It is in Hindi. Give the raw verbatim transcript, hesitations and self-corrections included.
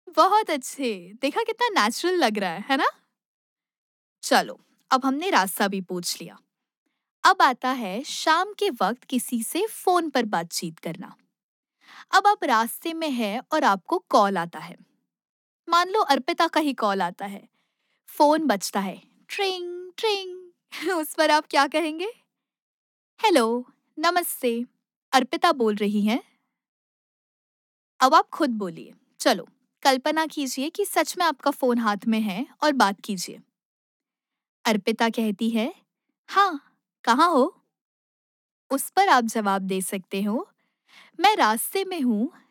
बहुत अच्छे। देखा कितना नेचुरल लग रहा है, है ना? चलो, अब हमने रास्ता भी पूछ लिया। अब आता है शाम के वक्त किसी से फ़ोन पर बातचीत करना। अब आप रास्ते में हैं और आपको कॉल आता है। मान लो अर्पिता का ही कॉल आता है। फ़ोन बजता है। ट्रिंग ट्रिंग उस पर आप क्या कहेंगे? हेलो, नमस्ते, अर्पिता बोल रही हैं? अब आप खुद बोलिए। चलो, कल्पना कीजिए कि सच में आपका फ़ोन हाथ में है और बात कीजिए। अर्पिता कहती है, हाँ, कहाँ हो? उस पर आप जवाब दे सकते हो, मैं रास्ते में हूँ,